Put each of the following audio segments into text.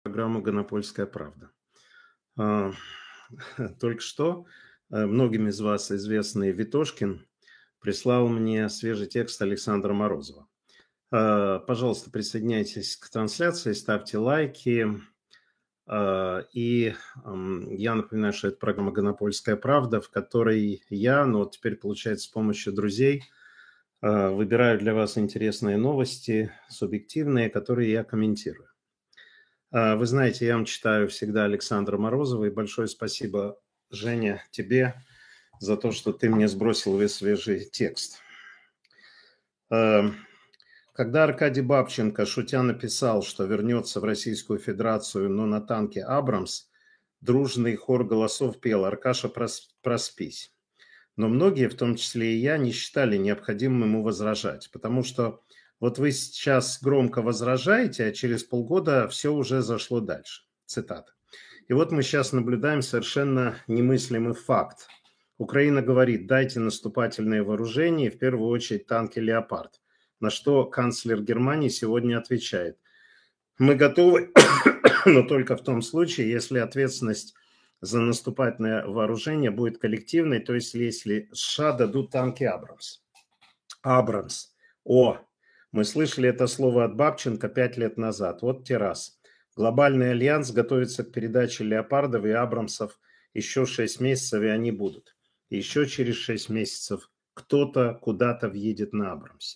Программу «Гонопольская правда». А, Только что многим из вас известный Витошкин прислал мне свежий текст Александра Морозова. Пожалуйста, присоединяйтесь к трансляции, ставьте лайки. Я напоминаю, что это программа «Гонопольская правда», в которой я, но вот теперь, получается, с помощью друзей выбираю для вас интересные новости, субъективные, которые я комментирую. Вы знаете, я вам читаю всегда Александра Морозова, и большое спасибо, Женя, тебе за то, что ты мне сбросил весь свежий текст. Когда Аркадий Бабченко, шутя, написал, что вернется в Российскую Федерацию, но на танке «Абрамс», дружный хор голосов пел «Аркаша, проспись». Но многие, в том числе и я, не считали необходимым ему возражать, потому что вот вы сейчас громко возражаете, а через полгода все уже зашло дальше. Цитата. И вот мы сейчас наблюдаем совершенно немыслимый факт. Украина говорит, дайте наступательные вооружения, в первую очередь танки «Леопард». На что канцлер Германии сегодня отвечает. Мы готовы, но только в том случае, если ответственность за наступательное вооружение будет коллективной, то есть если США дадут танки «Абрамс». «Абрамс». Мы слышали это слово от Бабченко 5 лет назад. Вот террас. Глобальный альянс готовится к передаче «Леопардов» и «Абрамсов». Еще 6 месяцев, и они будут. И еще через 6 месяцев кто-то куда-то въедет на «Абрамсе».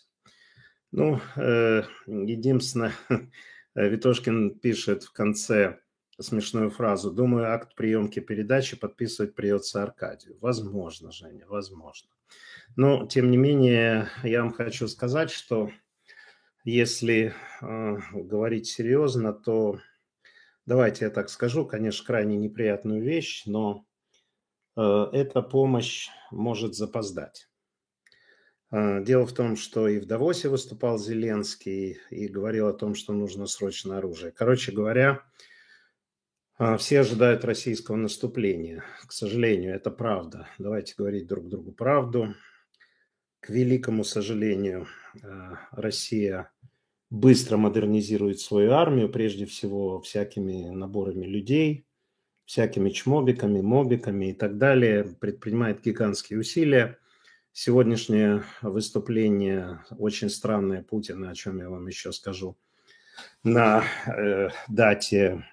Единственное, Витошкин пишет в конце смешную фразу. Думаю, акт приемки передачи подписывать придется Аркадию. Возможно, Женя, возможно. Но, тем не менее, я вам хочу сказать, что если говорить серьезно, то давайте я так скажу, конечно, крайне неприятную вещь, но эта помощь может запоздать. Дело в том, что и в Давосе выступал Зеленский и говорил о том, что нужно срочно оружие. Короче говоря, все ожидают российского наступления. К сожалению, это правда. Давайте говорить друг другу правду. К великому сожалению, Россия быстро модернизирует свою армию, прежде всего всякими наборами людей, всякими чмобиками, мобиками и так далее, предпринимает гигантские усилия. Сегодняшнее выступление очень странное Путина, о чем я вам еще скажу, на дате,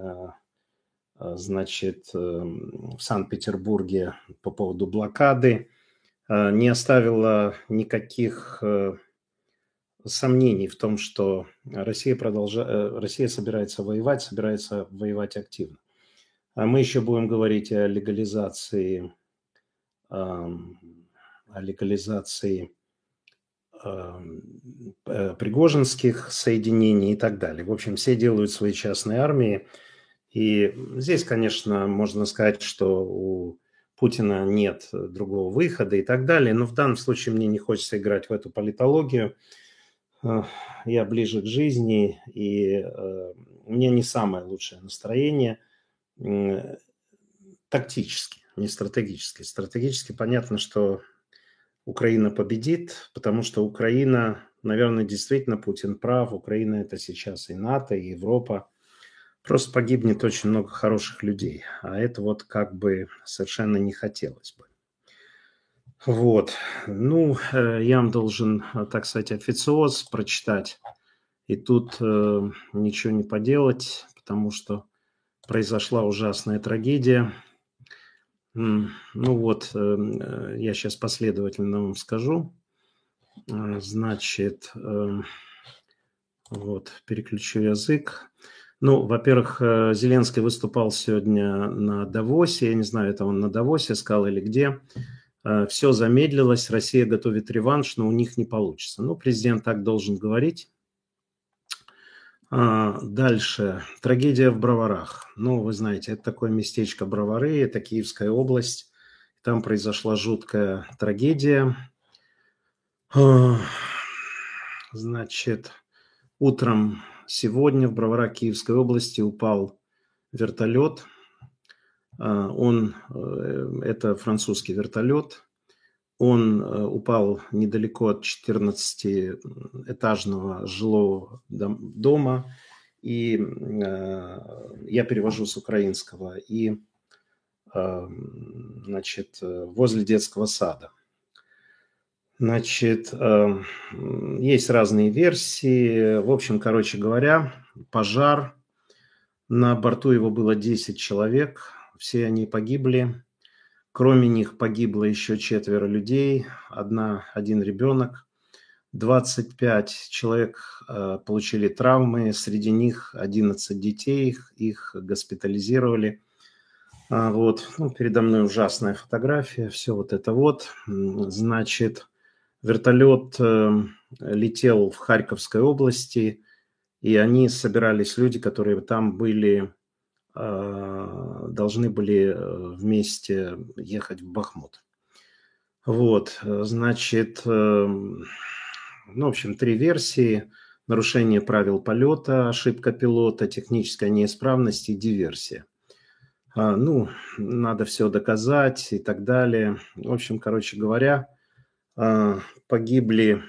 в Санкт-Петербурге по поводу блокады, не оставило никаких сомнений в том, что Россия собирается воевать активно. А мы еще будем говорить о легализации пригожинских соединений и так далее. В общем, все делают свои частные армии. И здесь, конечно, можно сказать, что у Путина нет другого выхода и так далее. Но в данном случае мне не хочется играть в эту политологию. Я ближе к жизни, и у меня не самое лучшее настроение. Тактически, не стратегически. Стратегически понятно, что Украина победит, потому что Украина, наверное, действительно Путин прав. Украина – это сейчас и НАТО, и Европа. Просто погибнет очень много хороших людей. А это вот как бы совершенно не хотелось бы. Я вам должен, так сказать, официоз прочитать. И тут ничего не поделать, потому что произошла ужасная трагедия. Я сейчас последовательно вам скажу. Переключу язык. Во-первых, Зеленский выступал сегодня на Давосе. Я не знаю, это он на Давосе сказал или где. Все замедлилось, Россия готовит реванш, но у них не получится. Президент так должен говорить. Дальше. Трагедия в Броварах. Вы знаете, это такое местечко Бровары, это Киевская область. Там произошла жуткая трагедия. Утром сегодня в Броварах Киевской области упал вертолет. Это французский вертолет. Он упал недалеко от 14-этажного жилого дома, и я перевожу с украинского, и, значит, возле детского сада. Значит, есть разные версии. В общем, короче говоря, пожар. На борту его было 10 человек. Все они погибли. Кроме них погибло еще 4 людей. Один ребенок. 25 человек получили травмы. Среди них 11 детей. Их госпитализировали. Вот. Передо мной ужасная фотография. Все вот это вот. Значит... Вертолет летел в Харьковской области, и они собирались, люди, которые там были, должны были вместе ехать в Бахмут. Вот, значит, в общем, 3 версии. Нарушение правил полета, ошибка пилота, техническая неисправность и диверсия. Надо все доказать и так далее. В общем, короче говоря, погибли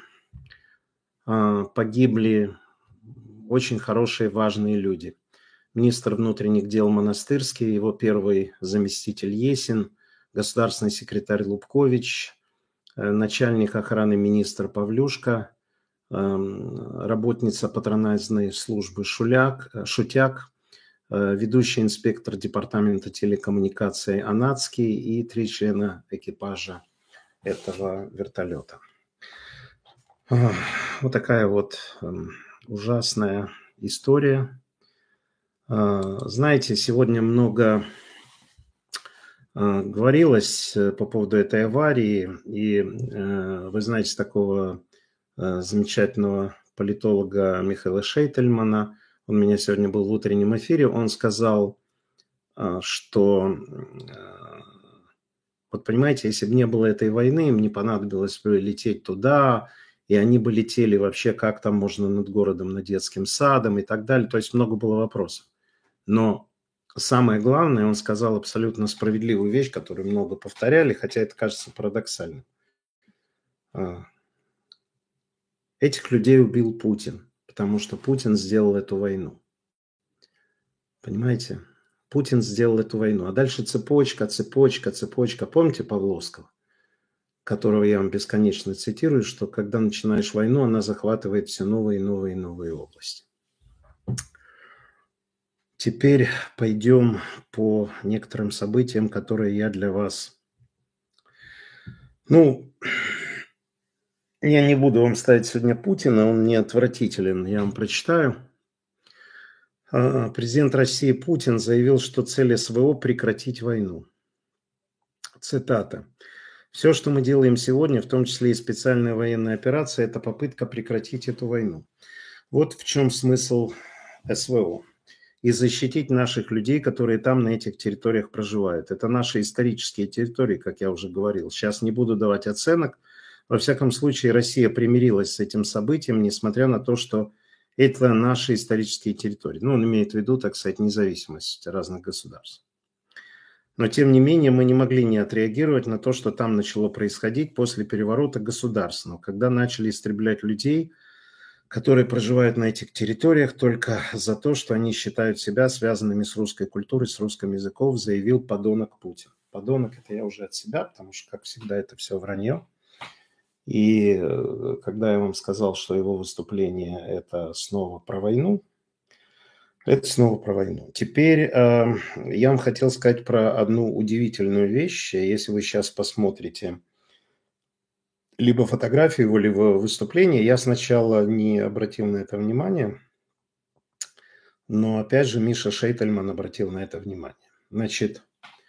очень хорошие, важные люди. Министр внутренних дел Монастырский, его первый заместитель Есин, государственный секретарь Лубкович, начальник охраны министр Павлюшка, работница патронажной службы Шутяк, ведущий инспектор департамента телекоммуникаций Анацкий и 3 члена экипажа этого вертолета. Вот такая вот ужасная история. Знаете, сегодня много говорилось по поводу этой аварии, и вы знаете такого замечательного политолога Михаила Шейтельмана, он у меня сегодня был в утреннем эфире, он сказал, что... Вот понимаете, если бы не было этой войны, им не понадобилось бы лететь туда, и они бы летели вообще, как там можно над городом, над детским садом и так далее. То есть много было вопросов. Но самое главное, он сказал абсолютно справедливую вещь, которую много повторяли, хотя это кажется парадоксальным. Этих людей убил Путин, потому что Путин сделал эту войну. Понимаете? Путин сделал эту войну. А дальше цепочка. Помните Павловского, которого я вам бесконечно цитирую, что когда начинаешь войну, она захватывает все новые и новые и новые области. Теперь пойдем по некоторым событиям, которые я для вас... Я не буду вам ставить сегодня Путина, он не отвратителен, я вам прочитаю. Президент России Путин заявил, что цель СВО – прекратить войну. Цитата. «Все, что мы делаем сегодня, в том числе и специальная военная операция, это попытка прекратить эту войну. Вот в чем смысл СВО. И защитить наших людей, которые там на этих территориях проживают. Это наши исторические территории, как я уже говорил. Сейчас не буду давать оценок. Во всяком случае, Россия примирилась с этим событием, несмотря на то, что это наши исторические территории». Он имеет в виду, так сказать, независимость разных государств. Но, тем не менее, мы не могли не отреагировать на то, что там начало происходить после переворота государственного, когда начали истреблять людей, которые проживают на этих территориях только за то, что они считают себя связанными с русской культурой, с русским языком, заявил подонок Путин. Подонок – это я уже от себя, потому что, как всегда, это все вранье. И когда я вам сказал, что его выступление – это снова про войну, это снова про войну. Теперь я вам хотел сказать про одну удивительную вещь. Если вы сейчас посмотрите либо фотографию его, либо выступление, я сначала не обратил на это внимание, но опять же Миша Шейтельман обратил на это внимание. Значит,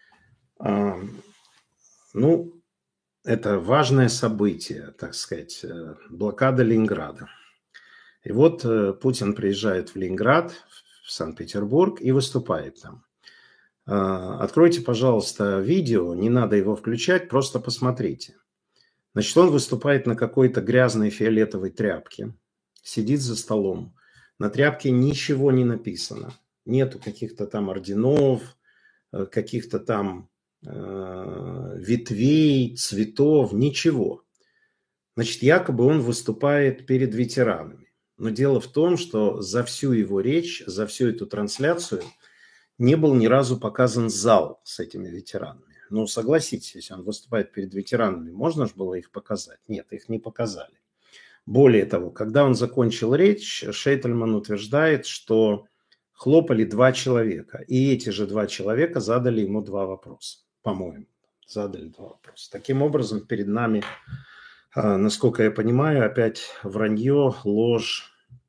это важное событие, так сказать, блокада Ленинграда. И вот Путин приезжает в Ленинград, в Санкт-Петербург и выступает там. Откройте, пожалуйста, видео, не надо его включать, просто посмотрите. Значит, он выступает на какой-то грязной фиолетовой тряпке, сидит за столом. На тряпке ничего не написано. Нету каких-то там орденов, каких-то там ветвей, цветов, ничего. Значит, якобы он выступает перед ветеранами. Но дело в том, что за всю его речь, за всю эту трансляцию не был ни разу показан зал с этими ветеранами. Ну, согласитесь, если он выступает перед ветеранами, можно же было их показать? Нет, их не показали. Более того, когда он закончил речь, Шейтельман утверждает, что хлопали 2 человека. И эти же 2 человека задали ему 2 вопроса, по-моему. Задали 2 вопроса. Таким образом, перед нами, насколько я понимаю, опять вранье, ложь,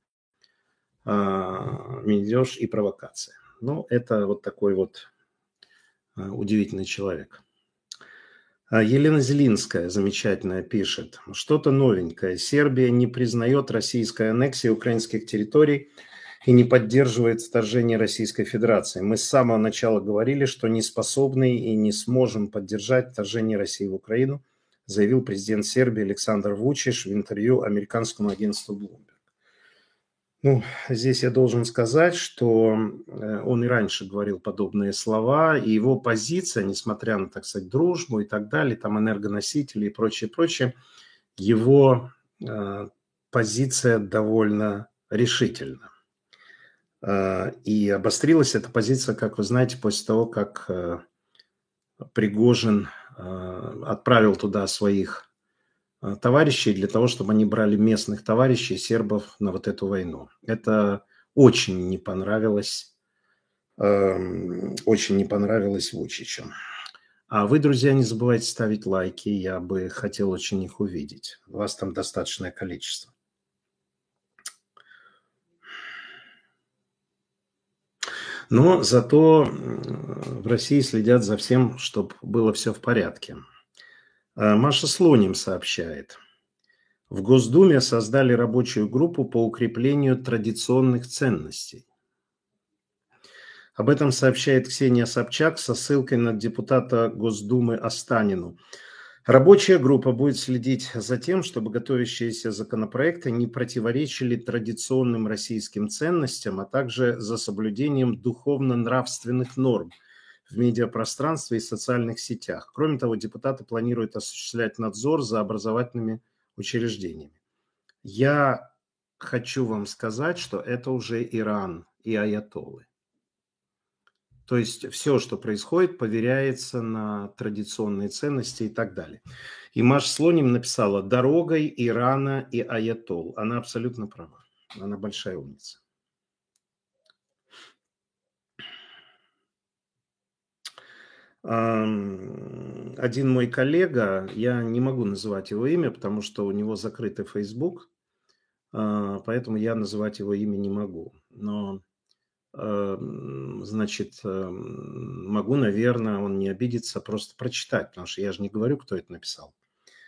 медвеж и провокация. Ну, это вот такой вот удивительный человек. Елена Зелинская, замечательная, пишет. Что-то новенькое. Сербия не признает российской аннексии украинских территорий и не поддерживает вторжение Российской Федерации. Мы с самого начала говорили, что не способны и не сможем поддержать вторжение России в Украину, заявил президент Сербии Александр Вучич в интервью американскому агентству Bloomberg. Ну, здесь я должен сказать, что он и раньше говорил подобные слова, и его позиция, несмотря на, так сказать, дружбу и так далее, там энергоносители и прочее, его позиция довольно решительна. И обострилась эта позиция, как вы знаете, после того, как Пригожин отправил туда своих товарищей для того, чтобы они брали местных товарищей, сербов, на вот эту войну. Это очень не понравилось Вучичу. А вы, друзья, не забывайте ставить лайки, я бы хотел очень их увидеть. У вас там достаточное количество. Но зато в России следят за всем, чтобы было все в порядке. Маша Слоним сообщает. В Госдуме создали рабочую группу по укреплению традиционных ценностей. Об этом сообщает Ксения Собчак со ссылкой на депутата Госдумы Останину. Рабочая группа будет следить за тем, чтобы готовящиеся законопроекты не противоречили традиционным российским ценностям, а также за соблюдением духовно-нравственных норм в медиапространстве и социальных сетях. Кроме того, депутаты планируют осуществлять надзор за образовательными учреждениями. Я хочу вам сказать, что это уже Иран и аятоллы. То есть все, что происходит, поверяется на традиционные ценности и так далее. И Маша Слоним написала «Дорогой Ирана и аятолл». Она абсолютно права. Она большая умница. Один мой коллега, я не могу называть его имя, потому что у него закрытый Facebook, поэтому я называть его имя не могу. Но, значит, могу, наверное, он не обидится, просто прочитать, потому что я же не говорю, кто это написал.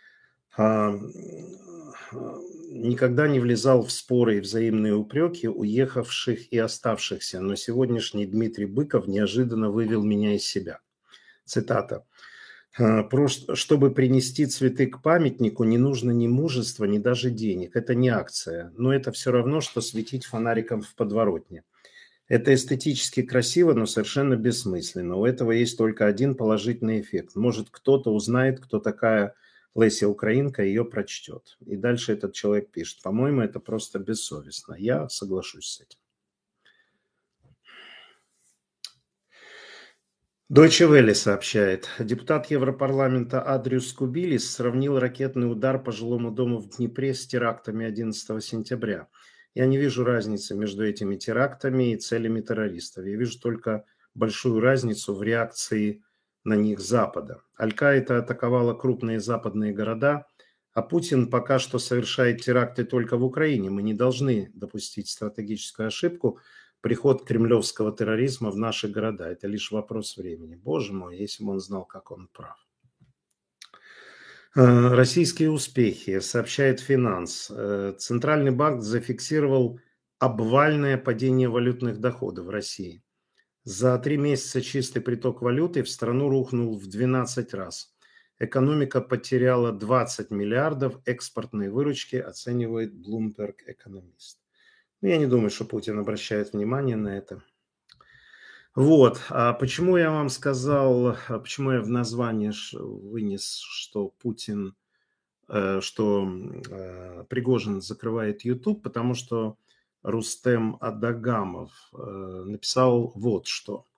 Никогда не влезал в споры и взаимные упреки уехавших и оставшихся, но сегодняшний Дмитрий Быков неожиданно вывел меня из себя. Цитата. Чтобы принести цветы к памятнику, не нужно ни мужества, ни даже денег. Это не акция, но это все равно, что светить фонариком в подворотне. Это эстетически красиво, но совершенно бессмысленно. У этого есть только один положительный эффект. Может, кто-то узнает, кто такая Леся Украинка, ее прочтет. И дальше этот человек пишет. По-моему, это просто бессовестно. Я соглашусь с этим. Deutsche Welle сообщает. Депутат Европарламента Адриус Кубилис сравнил ракетный удар по жилому дому в Днепре с терактами 11 сентября. Я не вижу разницы между этими терактами и целями террористов. Я вижу только большую разницу в реакции на них Запада. Аль-Каида атаковала крупные западные города, а Путин пока что совершает теракты только в Украине. Мы не должны допустить стратегическую ошибку. Приход кремлевского терроризма в наши города – это лишь вопрос времени. Боже мой, если бы он знал, как он прав. Российские успехи, сообщает Финанс. Центральный банк зафиксировал обвальное падение валютных доходов в России. За 3 месяца чистый приток валюты в страну рухнул в 12 раз. Экономика потеряла 20 миллиардов экспортной выручки, оценивает Bloomberg экономист. Я не думаю, что Путин обращает внимание на это. Вот. А почему я вам сказал, почему я в названии вынес, что Путин, Пригожин закрывает YouTube? Потому что Рустем Адагамов написал вот что.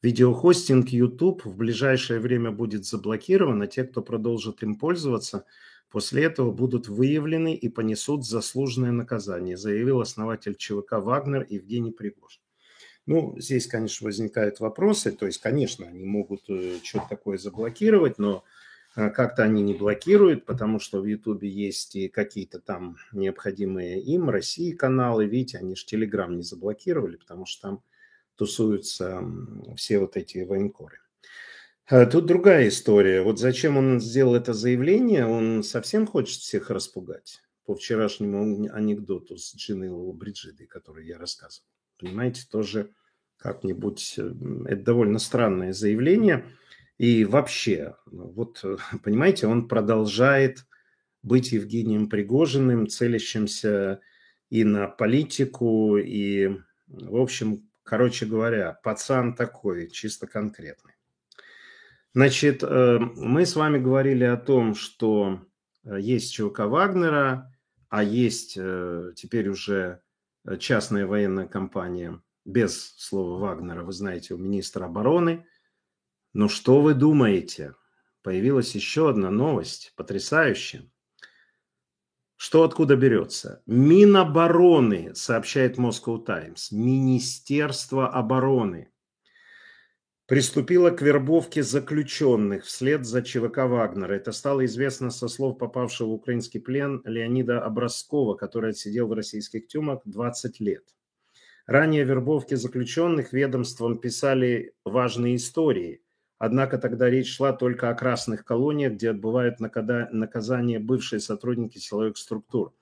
Видеохостинг YouTube в ближайшее время будет заблокирован, а те, кто продолжит им пользоваться, после этого будут выявлены и понесут заслуженное наказание, заявил основатель ЧВК «Вагнер» Евгений Пригожин. Ну, здесь, конечно, возникают вопросы. То есть, конечно, они могут что-то такое заблокировать, но как-то они не блокируют, потому что в Ютубе есть и какие-то там необходимые им, России каналы. Видите, они же Телеграм не заблокировали, потому что там тусуются все вот эти военкоры. Тут другая история. Вот зачем он сделал это заявление? Он совсем хочет всех распугать. По вчерашнему анекдоту с Джиной Бриджидой, который я рассказывал. Понимаете, тоже как-нибудь... Это довольно странное заявление. И вообще, вот, понимаете, он продолжает быть Евгением Пригожиным, целящимся и на политику, и, в общем, короче говоря, пацан такой, чисто конкретный. Значит, мы с вами говорили о том, что есть ЧВК Вагнера, а есть теперь уже частная военная компания без слова Вагнера, вы знаете, у министра обороны. Но что вы думаете? Появилась еще одна новость, потрясающая. Что откуда берется? Минобороны, сообщает Moscow Times, Министерство обороны приступило к вербовке заключенных вслед за ЧВК Вагнера. Это стало известно со слов попавшего в украинский плен Леонида Образкова, который отсидел в российских тюрьмах 20 лет. Ранее вербовки заключенных ведомством писали важные истории. Однако тогда речь шла только о красных колониях, где отбывают наказание бывшие сотрудники силовых структур.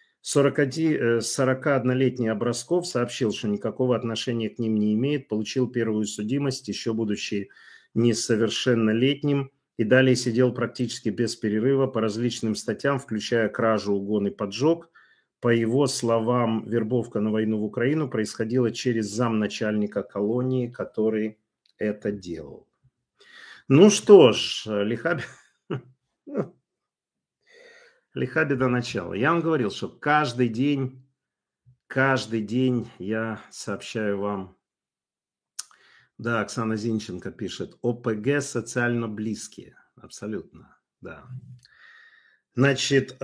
41-летний Образков сообщил, что никакого отношения к ним не имеет, получил первую судимость, еще будучи несовершеннолетним, и далее сидел практически без перерыва по различным статьям, включая кражу, угон и поджог. По его словам, вербовка на войну в Украину происходила через замначальника колонии, который это делал. Ну что ж, лиха беда начала. Я вам говорил, что каждый день я сообщаю вам. Да, Оксана Зинченко пишет. ОПГ социально близкие. Абсолютно, да. Значит,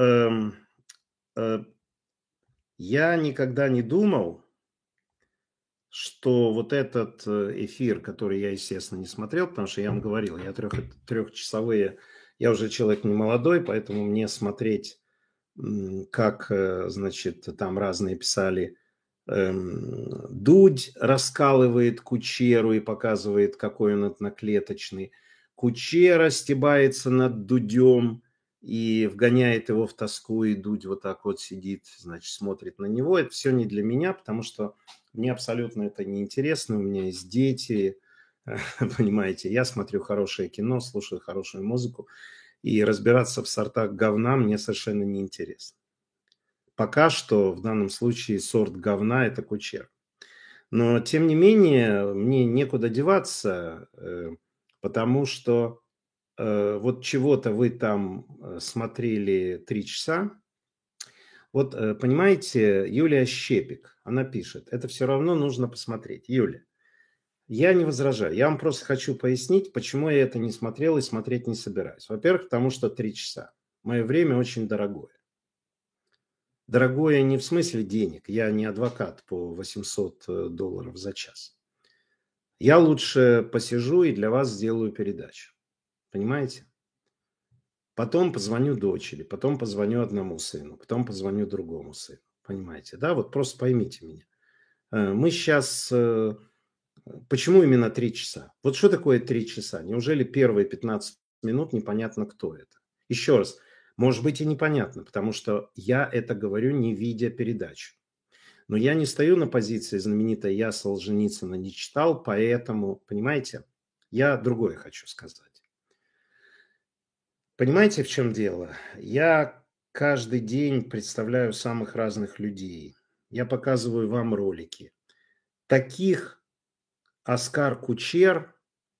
я никогда не думал, что вот этот эфир, который я, естественно, не смотрел, потому что я вам говорил, я трехчасовые, я уже человек не молодой, поэтому мне смотреть, как, значит, там разные писали, Дудь раскалывает Кучеру и показывает, какой он одноклеточный. Кучера стебается над Дудем и вгоняет его в тоску, и Дудь вот так вот сидит, значит, смотрит на него. Это все не для меня, потому что мне абсолютно это не интересно. У меня есть дети, понимаете. Я смотрю хорошее кино, слушаю хорошую музыку, и разбираться в сортах говна мне совершенно не интересно. Пока что в данном случае сорт говна – это Кучер. Но, тем не менее, мне некуда деваться, потому что вот чего-то вы там смотрели 3 часа. Вот, понимаете, Юлия Щепик, она пишет, это все равно нужно посмотреть. Юля, я не возражаю. Я вам просто хочу пояснить, почему я это не смотрел и смотреть не собираюсь. Во-первых, потому что 3 часа. Мое время очень дорогое. Дорогое не в смысле денег. Я не адвокат по $800 за час. Я лучше посижу и для вас сделаю передачу. Понимаете? Потом позвоню дочери, потом позвоню одному сыну, потом позвоню другому сыну. Понимаете? Да, вот просто поймите меня. Мы сейчас... Почему именно 3 часа? Вот что такое 3 часа? Неужели первые 15 минут непонятно, кто это? Еще раз. Может быть и непонятно, потому что я это говорю, не видя передачу. Но я не стою на позиции знаменитой «Я Солженицына не читал», поэтому, понимаете, я другое хочу сказать. Понимаете, в чем дело? Я каждый день представляю самых разных людей. Я показываю вам ролики. Таких Оскар Кучер,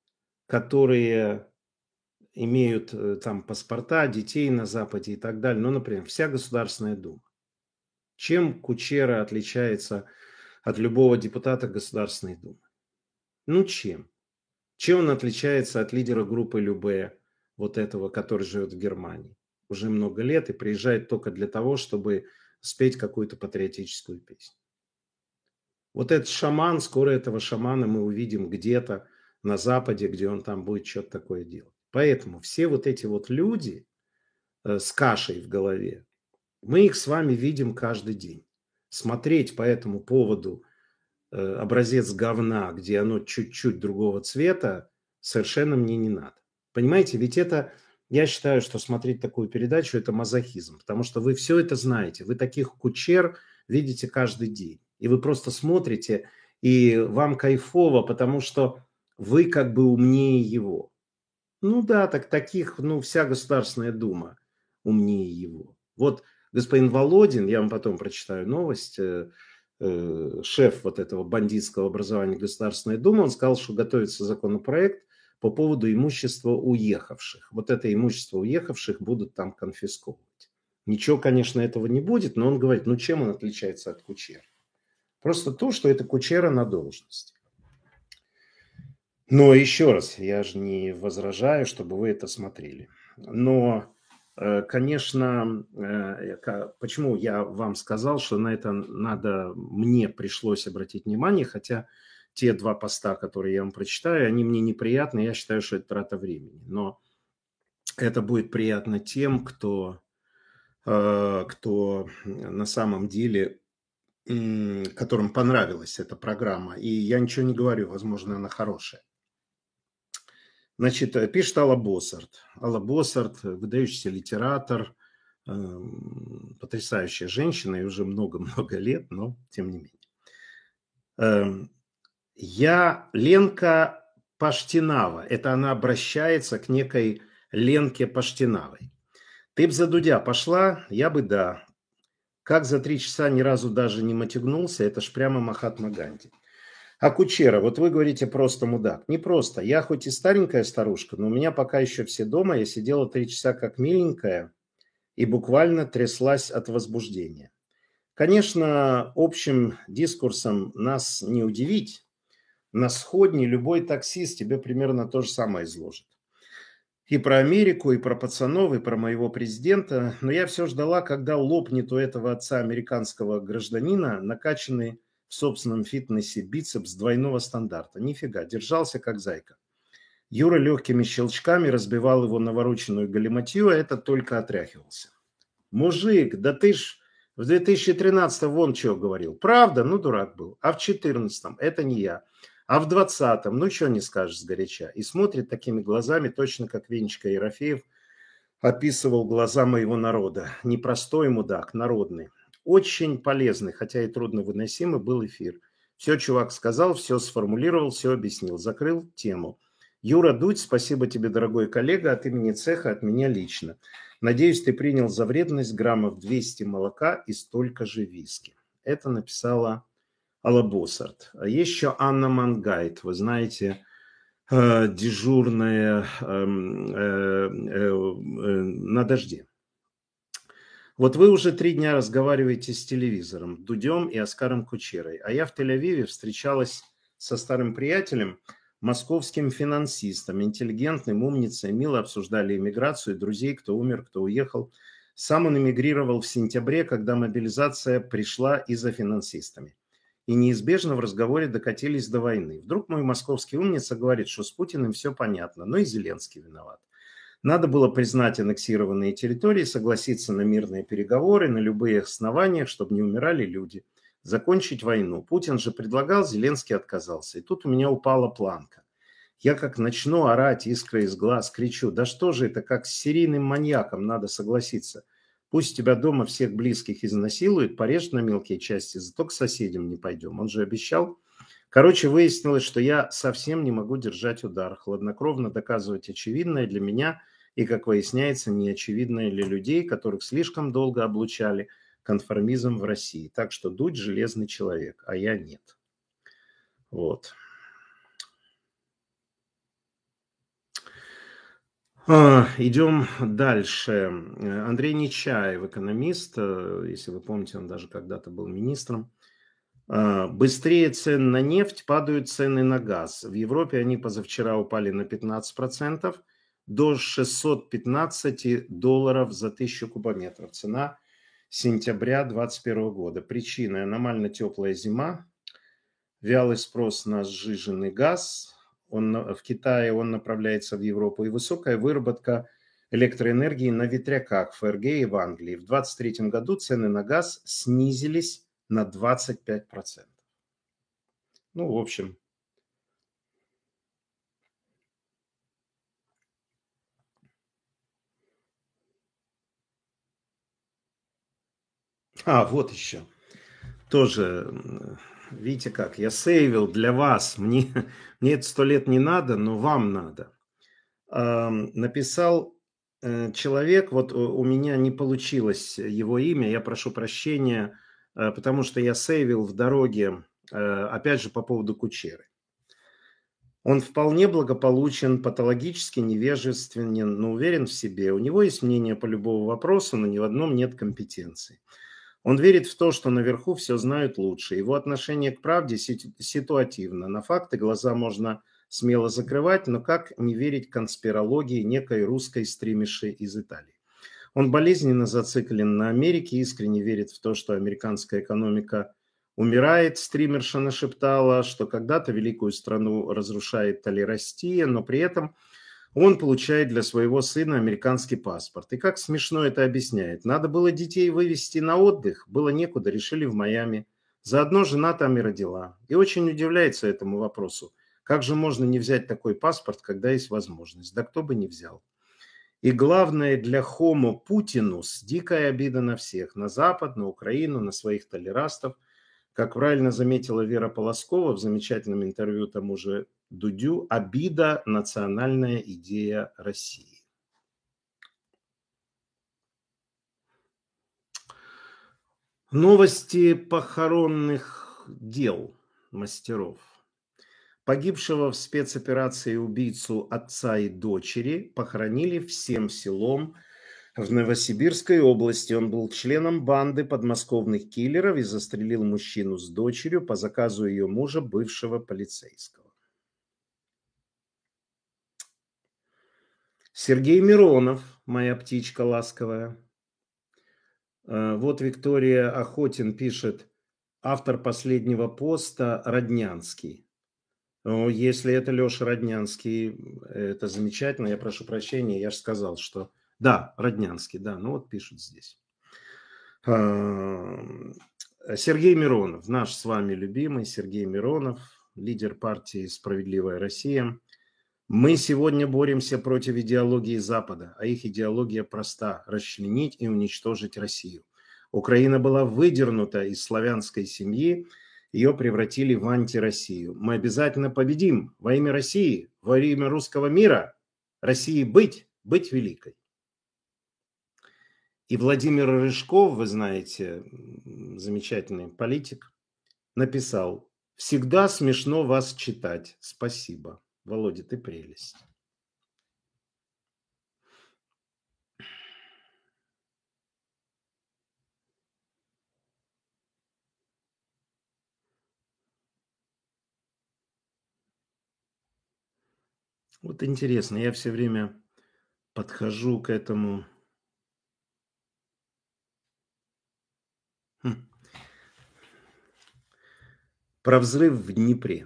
которые имеют там паспорта, детей на Западе и так далее. Ну, например, вся Государственная Дума. Чем Кучера отличается от любого депутата Государственной Думы? Ну, чем? Чем он отличается от лидера группы Любе, вот этого, который живет в Германии уже много лет и приезжает только для того, чтобы спеть какую-то патриотическую песню? Вот этот шаман, скоро этого шамана мы увидим где-то на Западе, где он там будет что-то такое делать. Поэтому все вот эти вот люди с кашей в голове, мы их с вами видим каждый день. Смотреть по этому поводу образец говна, где оно чуть-чуть другого цвета, совершенно мне не надо. Понимаете, ведь это, я считаю, что смотреть такую передачу – это мазохизм, потому что вы все это знаете, вы таких кучер видите каждый день, и вы просто смотрите, и вам кайфово, потому что вы как бы умнее его. Ну да, так таких, ну вся Государственная Дума умнее его. Вот господин Володин, я вам потом прочитаю новость, шеф вот этого бандитского образования Государственной Думы, он сказал, что готовится законопроект по поводу имущества уехавших. Вот это имущество уехавших будут там конфисковывать. Ничего, конечно, этого не будет, но он говорит, ну чем он отличается от кучера? Просто то, что это кучера на должности. Но еще раз, я же не возражаю, чтобы вы это смотрели. Но, конечно, почему я вам сказал, что на это надо, мне пришлось обратить внимание, хотя те 2 поста, которые я вам прочитаю, они мне неприятны, я считаю, что это трата времени. Но это будет приятно тем, кто на самом деле, которым понравилась эта программа. И я ничего не говорю, возможно, она хорошая. Значит, пишет Алла Боссарт. Алла Боссарт – выдающийся литератор, потрясающая женщина, и уже много-много лет, но тем не менее. Я Ленка Паштинава. Это она обращается к некой Ленке Паштинавой. Ты б за Дудя пошла? Я бы да. Как за 3 часа ни разу даже не мотягнулся, это ж прямо Махатма Ганди. А Кучера, вот вы говорите просто мудак. Не просто. Я хоть и старенькая старушка, но у меня пока еще все дома. Я сидела 3 часа как миленькая и буквально тряслась от возбуждения. Конечно, общим дискурсом нас не удивить. На сходне любой таксист тебе примерно то же самое изложит. И про Америку, и про пацанов, и про моего президента. Но я все ждала, когда лопнет у этого отца американского гражданина накачанный в собственном фитнесе бицепс двойного стандарта. Нифига, держался как зайка. Юра легкими щелчками разбивал его навороченную галиматью, а этот только отряхивался. Мужик, да ты ж в 2013-м вон чего говорил. Правда? Ну, дурак был. А в 2014-м это не я. А в 20-м, ну, что не скажешь сгоряча. И смотрит такими глазами, точно как Венечка Ерофеев описывал глаза моего народа. Непростой мудак, народный. Очень полезный, хотя и трудновыносимый был эфир. Все чувак сказал, все сформулировал, все объяснил. Закрыл тему. Юра Дудь, спасибо тебе, дорогой коллега, от имени цеха, от меня лично. Надеюсь, ты принял за вредность граммов 200 молока и столько же виски. Это написала Алла Боссарт. А есть еще Анна Мангайт, вы знаете, дежурная на дожде. Вот вы уже 3 дня разговариваете с телевизором, Дудем и Оскаром Кучерой. А я в Тель-Авиве встречалась со старым приятелем, московским финансистом, интеллигентным, умницей, мило обсуждали иммиграцию, друзей, кто умер, кто уехал. Сам он эмигрировал в сентябре, когда мобилизация пришла и за финансистами. И неизбежно в разговоре докатились до войны. Вдруг мой московский умница говорит, что с Путиным все понятно, но и Зеленский виноват. Надо было признать аннексированные территории, согласиться на мирные переговоры, на любые основания, чтобы не умирали люди. Закончить войну. Путин же предлагал, Зеленский отказался. И тут у меня упала планка. Я как начну орать, искры из глаз, кричу, да что же это, как с серийным маньяком надо согласиться. Пусть тебя дома всех близких изнасилуют, порежут на мелкие части, зато к соседям не пойдем. Он же обещал. Короче, выяснилось, что я совсем не могу держать удар, хладнокровно доказывать очевидное для меня и, как выясняется, неочевидное для людей, которых слишком долго облучали конформизм в России. Так что Дудь железный человек, а я нет. Вот. Идем дальше. Андрей Нечаев, экономист, если вы помните, он даже когда-то был министром. Быстрее цен на нефть падают цены на газ. В Европе они позавчера упали на 15% до $615 за 1000 кубометров. Цена сентября 2021 года. Причина – аномально теплая зима, вялый спрос на сжиженный газ. В Китае он направляется в Европу. И высокая выработка электроэнергии на ветряках в ФРГ и в Англии. В 2023 году цены на газ снизились на 25%. Ну, в общем. Вот еще. Тоже, видите как, я сейвил для вас. Мне это 100 лет не надо, но вам надо. Написал человек, вот у меня не получилось его имя, я прошу прощения, потому что я сейвил в дороге, опять же, по поводу Кучеры. Он вполне благополучен, патологически невежественен, но уверен в себе. У него есть мнение по любому вопросу, но ни в одном нет компетенции. Он верит в то, что наверху все знают лучше. Его отношение к правде ситуативно. На факты глаза можно смело закрывать, но как не верить конспирологии некой русской стримерши из Италии? Он болезненно зациклен на Америке, искренне верит в то, что американская экономика умирает. Стримерша нашептала, что когда-то великую страну разрушает толерастия, но при этом он получает для своего сына американский паспорт. И как смешно это объясняет. Надо было детей вывезти на отдых, было некуда, решили в Майами. Заодно жена там и родила. И очень удивляется этому вопросу. Как же можно не взять такой паспорт, когда есть возможность? Да кто бы не взял. И главное для Homo Putinus дикая обида на всех. На Запад, на Украину, на своих толерастов. Как правильно заметила Вера Полоскова в замечательном интервью тому же Дудю, обида – национальная идея России. Новости похоронных дел мастеров. Погибшего в спецоперации убийцу отца и дочери похоронили всем селом в Новосибирской области. Он был членом банды подмосковных киллеров и застрелил мужчину с дочерью по заказу ее мужа, бывшего полицейского. Сергей Миронов, моя птичка ласковая. Вот Виктория Охотин пишет, автор последнего поста Роднянский. Если это Леша Роднянский, это замечательно, я прошу прощения, я же сказал, что... Да, Роднянский, да, ну вот пишут здесь. Сергей Миронов, наш с вами любимый Сергей Миронов, лидер партии «Справедливая Россия». Мы сегодня боремся против идеологии Запада, а их идеология проста – расчленить и уничтожить Россию. Украина была выдернута из славянской семьи, ее превратили в антироссию. Мы обязательно победим во имя России, во имя русского мира. России быть великой. И Владимир Рыжков, вы знаете, замечательный политик, написал: «Всегда смешно вас читать. Спасибо. Володя, ты прелесть». Вот интересно, я все время подхожу к этому. Про взрыв в Днепре.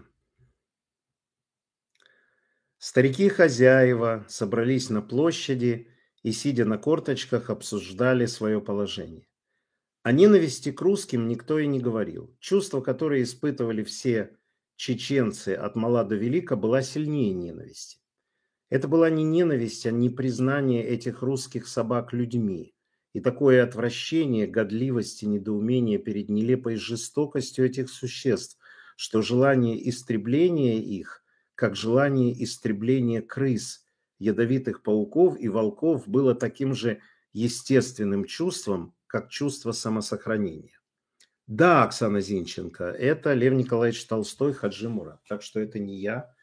Старики-хозяева собрались на площади и, сидя на корточках, обсуждали свое положение. О ненависти к русским никто и не говорил. Чувство, которое испытывали все чеченцы от мала до велика, было сильнее ненависти. Это была не ненависть, а непризнание этих русских собак людьми. И такое отвращение, годливость и недоумение перед нелепой жестокостью этих существ, что желание истребления их, как желание истребления крыс, ядовитых пауков и волков, было таким же естественным чувством, как чувство самосохранения. Да, Оксана Зинченко, это Лев Николаевич Толстой, Хаджи Мурат. Так что это не я.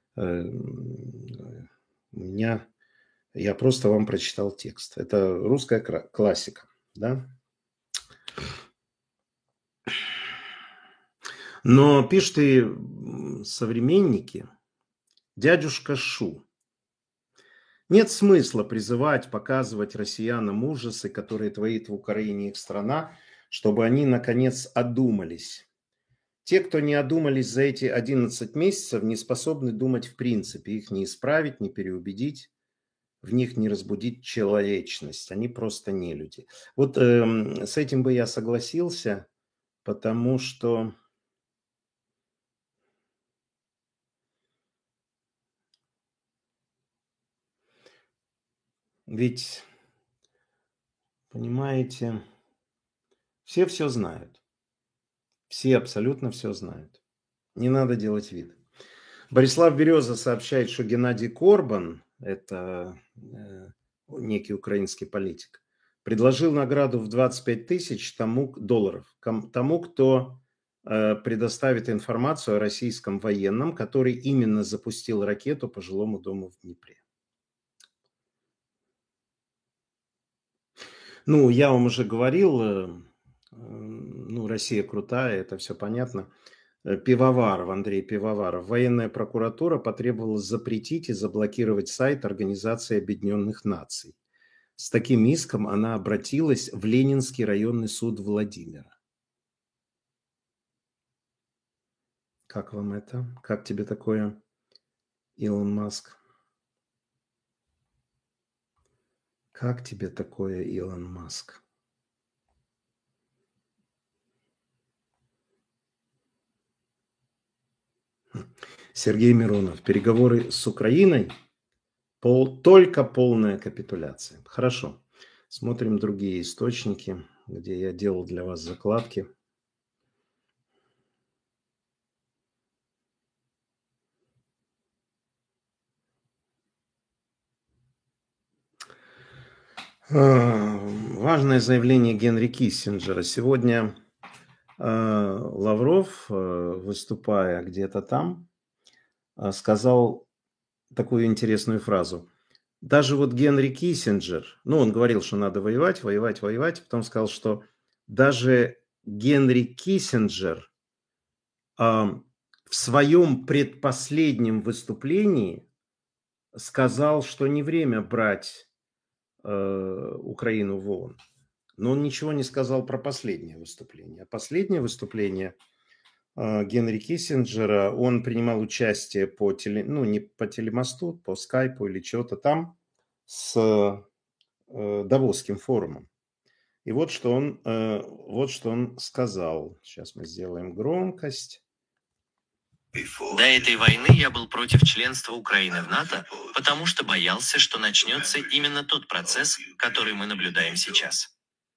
Я просто вам прочитал текст. Это русская классика, да? Но пишут и современники, дядюшка Шу. Нет смысла призывать, показывать россиянам ужасы, которые творит в Украине их страна, чтобы они, наконец, одумались. Те, кто не одумались за эти 11 месяцев, не способны думать в принципе. Их не исправить, не переубедить, в них не разбудить человечность. Они просто не люди. Вот с этим бы я согласился, потому что... Ведь, понимаете, все знают. Все абсолютно все знают. Не надо делать вид. Борислав Береза сообщает, что Геннадий Корбан, это некий украинский политик, предложил награду в 25 тысяч долларов тому, кто предоставит информацию о российском военном, который именно запустил ракету по жилому дому в Днепре. Ну, я вам уже говорил, ну, Россия крутая, это все понятно. Пивоваров, Андрей Пивоваров. Военная прокуратура потребовала запретить и заблокировать сайт Организации Объединенных Наций. С таким иском она обратилась в Ленинский районный суд Владимира. Как вам это? Как тебе такое, Илон Маск? Как тебе такое, Илон Маск? Сергей Миронов. Переговоры с Украиной только полная капитуляция. Хорошо. Смотрим другие источники, где я делал для вас закладки. Важное заявление Генри Киссинджера. Сегодня Лавров, выступая где-то там, сказал такую интересную фразу. Даже вот Генри Киссинджер, ну, он говорил, что надо воевать, воевать, воевать, потом сказал, что даже Генри Киссинджер в своем предпоследнем выступлении сказал, что не время брать Украину в ООН. Но он ничего не сказал про последнее выступление. Последнее выступление Генри Киссинджера, он принимал участие не по телемосту, по скайпу или чего-то там с Давосским форумом. И вот что он сказал. Сейчас мы сделаем громкость. До этой войны я был против членства Украины в НАТО, потому что боялся, что начнется именно тот процесс, который мы наблюдаем сейчас.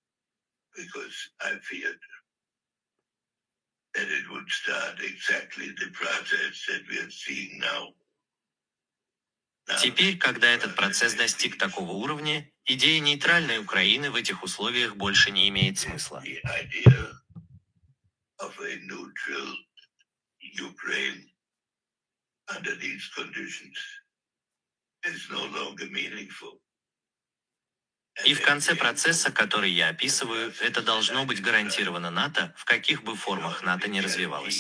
Теперь, когда этот процесс достиг такого уровня, идея нейтральной Украины в этих условиях больше не имеет смысла. И в конце процесса, который я описываю, это должно быть гарантировано НАТО, в каких бы формах НАТО не развивалось.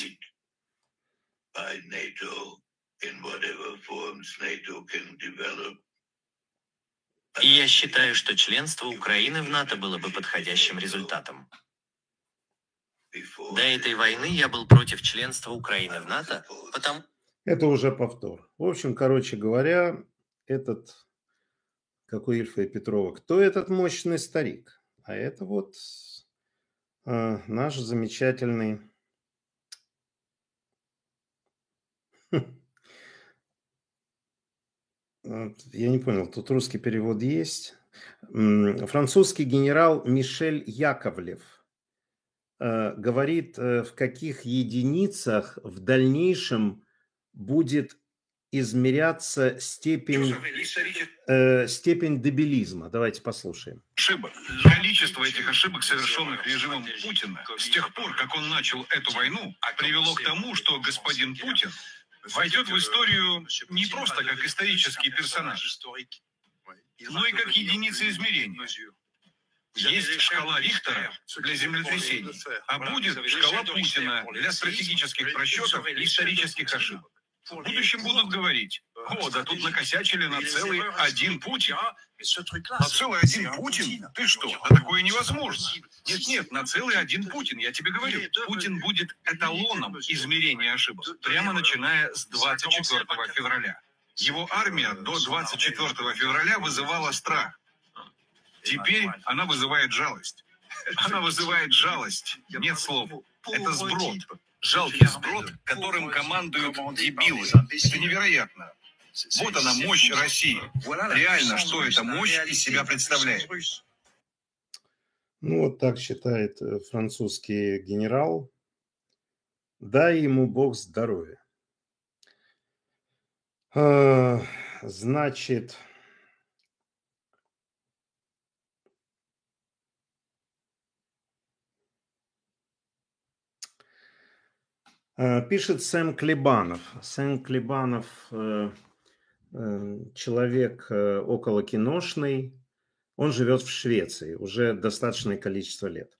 И я считаю, что членство Украины в НАТО было бы подходящим результатом. До этой войны я был против членства Украины в НАТО, потому... Это уже повтор. В общем, короче говоря, как у Ильфа и Петрова, кто этот мощный старик? А это вот наш замечательный... Я не понял, тут русский перевод есть. Французский генерал Мишель Яковлев говорит, в каких единицах в дальнейшем будет измеряться степень дебилизма. Давайте послушаем. Ошибок. Количество этих ошибок, совершенных режимом Путина, с тех пор, как он начал эту войну, привело к тому, что господин Путин войдет в историю не просто как исторический персонаж, но и как единица измерения. Есть шкала Рихтера для землетрясений, а будет шкала Путина для стратегических просчетов и исторических ошибок. В будущем будут говорить: о, да тут накосячили на целый один Путин. На целый один Путин? Ты что? Да такое невозможно. Нет, на целый один Путин. Я тебе говорю, Путин будет эталоном измерения ошибок, прямо начиная с 24 февраля. Его армия до 24 февраля вызывала страх. Теперь она вызывает жалость. Она вызывает жалость. Нет слов. Это сброд. Жалкий сброд, которым командуют дебилы. Это невероятно. Вот она, мощь России. Реально, что эта мощь из себя представляет. Ну, вот так считает французский генерал. Дай ему Бог здоровья. Значит, пишет Сэм Клебанов. Сэм Клебанов человек около киношный. Он живет в Швеции уже достаточное количество лет.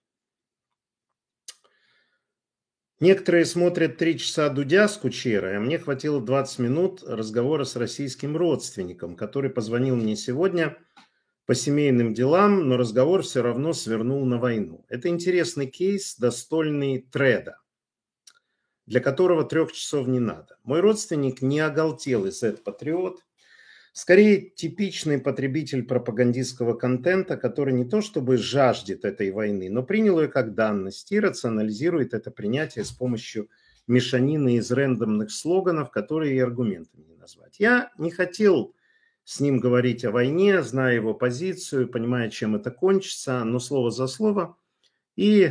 Некоторые смотрят 3 часа Дудя с Кучерой, а мне хватило 20 минут разговора с российским родственником, который позвонил мне сегодня по семейным делам, но разговор все равно свернул на войну. Это интересный кейс, достойный треда, для которого 3 часов не надо. Мой родственник не оголтелый зет-патриот, скорее типичный потребитель пропагандистского контента, который не то чтобы жаждет этой войны, но принял ее как данность и рационализирует это принятие с помощью мешанины из рандомных слоганов, которые и аргументами не назвать. Я не хотел с ним говорить о войне, зная его позицию, понимая, чем это кончится, но слово за слово. И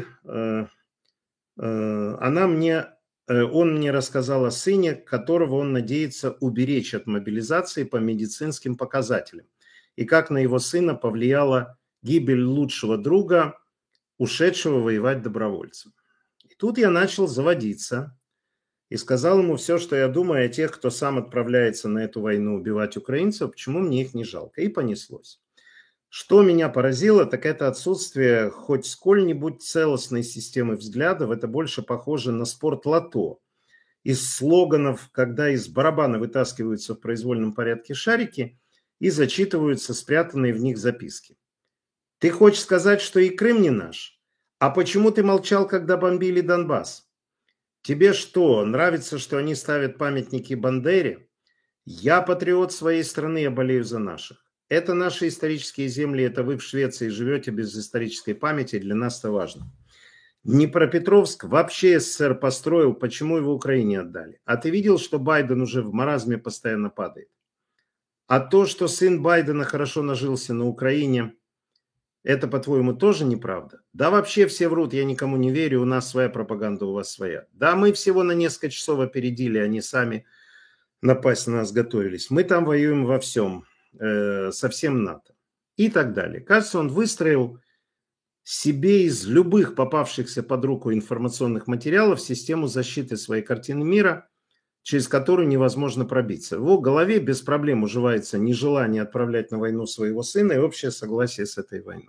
он мне рассказал о сыне, которого он надеется уберечь от мобилизации по медицинским показателям. И как на его сына повлияла гибель лучшего друга, ушедшего воевать добровольцем. И тут я начал заводиться и сказал ему все, что я думаю о тех, кто сам отправляется на эту войну убивать украинцев, почему мне их не жалко. И понеслось. Что меня поразило, так это отсутствие хоть сколь-нибудь целостной системы взглядов. Это больше похоже на спорт лото. Из слоганов, когда из барабана вытаскиваются в произвольном порядке шарики и зачитываются спрятанные в них записки. Ты хочешь сказать, что и Крым не наш? А почему ты молчал, когда бомбили Донбасс? Тебе что, нравится, что они ставят памятники Бандере? Я патриот своей страны, я болею за наших. Это наши исторические земли, это вы в Швеции живете без исторической памяти, для нас это важно. Днепропетровск вообще СССР построил, почему его Украине отдали? А ты видел, что Байден уже в маразме постоянно падает? А то, что сын Байдена хорошо нажился на Украине, это, по-твоему, тоже неправда? Да вообще все врут, я никому не верю, у нас своя пропаганда, у вас своя. Да мы всего на несколько часов опередили, они сами напасть на нас готовились. Мы там воюем во всем. Со всем НАТО и так далее. Кажется, он выстроил себе из любых попавшихся под руку информационных материалов систему защиты своей картины мира, через которую невозможно пробиться. В его голове без проблем уживается нежелание отправлять на войну своего сына и общее согласие с этой войной.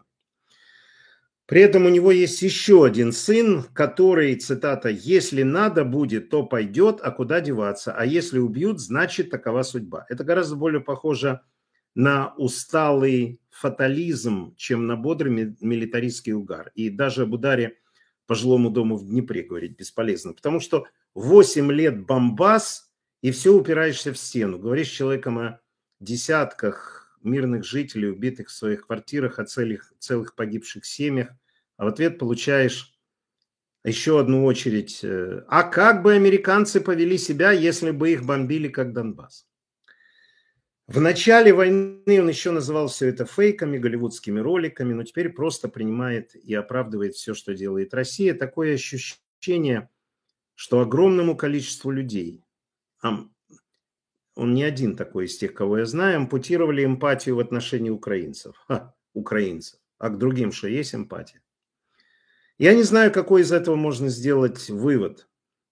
При этом у него есть еще один сын, который, цитата, «если надо будет, то пойдет, а куда деваться, а если убьют, значит такова судьба». Это гораздо более похоже на усталый фатализм, чем на бодрый милитаристский угар. И даже об ударе по жилому дому в Днепре говорить бесполезно, потому что 8 лет бомбас, и все упираешься в стену. Говоришь с человеком о десятках мирных жителей, убитых в своих квартирах, о целых погибших семьях, а в ответ получаешь еще одну очередь. А как бы американцы повели себя, если бы их бомбили, как Донбасс? В начале войны он еще называл все это фейками, голливудскими роликами, но теперь просто принимает и оправдывает все, что делает Россия. Такое ощущение, что огромному количеству людей, он не один такой из тех, кого я знаю, ампутировали эмпатию в отношении украинцев. Украинцев. А к другим что, есть эмпатия? Я не знаю, какой из этого можно сделать вывод.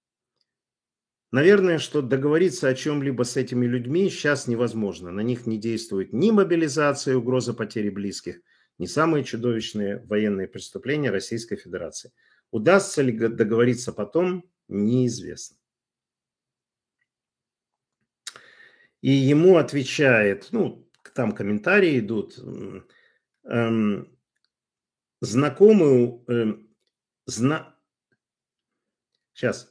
Наверное, что договориться о чем-либо с этими людьми сейчас невозможно. На них не действует ни мобилизация, угроза потери близких, не самые чудовищные военные преступления Российской Федерации. Удастся ли договориться потом, неизвестно. И ему отвечает, ну, там комментарии идут, знакомый, сейчас.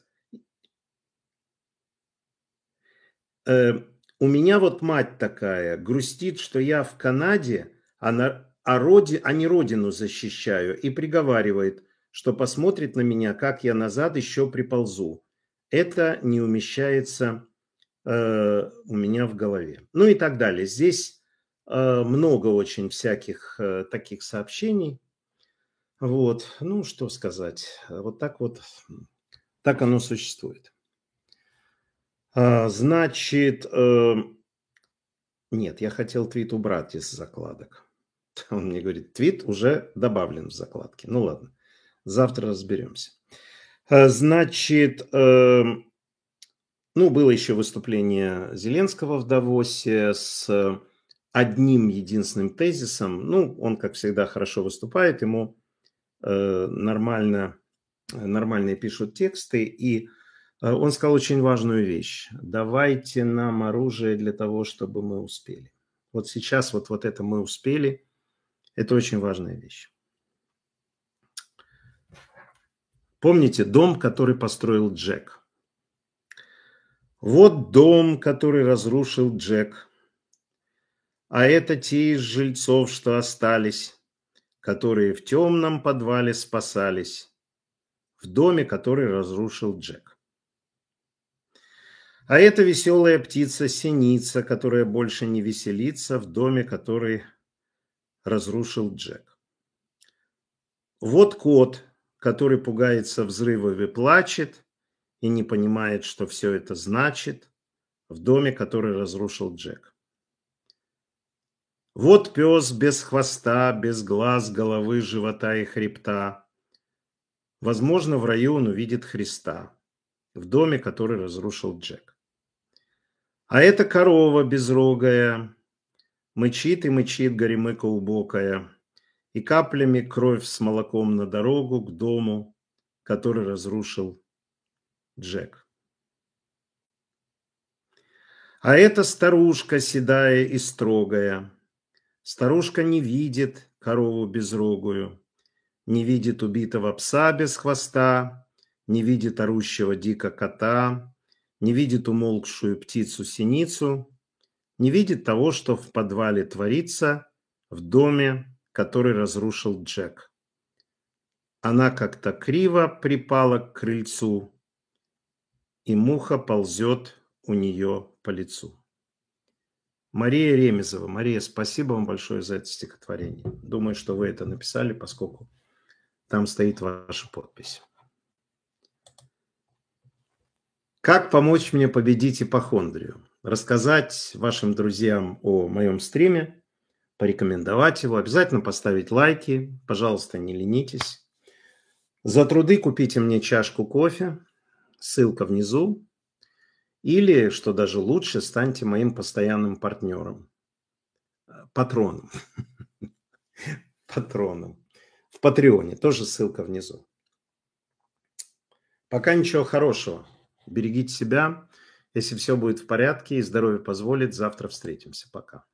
У меня вот мать такая, грустит, что я в Канаде, а не родину защищаю, и приговаривает, что посмотрит на меня, как я назад еще приползу. Это не умещается у меня в голове. Ну и так далее. Здесь много очень всяких таких сообщений. Вот, ну что сказать. Вот, так оно существует. Значит, нет, я хотел твит убрать из закладок. Он мне говорит, твит уже добавлен в закладки. Ну ладно, завтра разберемся. Значит, ну было еще выступление Зеленского в Давосе с одним единственным тезисом. Ну, он, как всегда, хорошо выступает, ему нормальные пишут тексты, и он сказал очень важную вещь. Давайте нам оружие для того, чтобы мы успели. Вот сейчас вот это мы успели. Это очень важная вещь. Помните дом, который построил Джек? Вот дом, который разрушил Джек. А это те из жильцов, что остались, которые в темном подвале спасались, в доме, который разрушил Джек. А это веселая птица-синица, которая больше не веселится в доме, который разрушил Джек. Вот кот, который пугается взрывов и плачет, и не понимает, что все это значит, в доме, который разрушил Джек. Вот пес без хвоста, без глаз, головы, живота и хребта. Возможно, в раю он увидит Христа, в доме, который разрушил Джек. А это корова безрогая, мычит и мычит горемыка убокая, и каплями кровь с молоком на дорогу к дому, который разрушил Джек. А это старушка седая и строгая. Старушка не видит корову безрогую, не видит убитого пса без хвоста, не видит орущего дико кота, не видит умолкшую птицу-синицу, не видит того, что в подвале творится в доме, который разрушил Джек. Она как-то криво припала к крыльцу, и муха ползет у нее по лицу. Мария Ремезова. Мария, спасибо вам большое за это стихотворение. Думаю, что вы это написали, поскольку там стоит ваша подпись. Как помочь мне победить ипохондрию? Рассказать вашим друзьям о моем стриме, порекомендовать его, обязательно поставить лайки, пожалуйста, не ленитесь. За труды купите мне чашку кофе, ссылка внизу. Или, что даже лучше, станьте моим постоянным партнером, патроном. Патроном. В Патреоне, тоже ссылка внизу. Пока ничего хорошего. Берегите себя. Если все будет в порядке и здоровье позволит, завтра встретимся. Пока.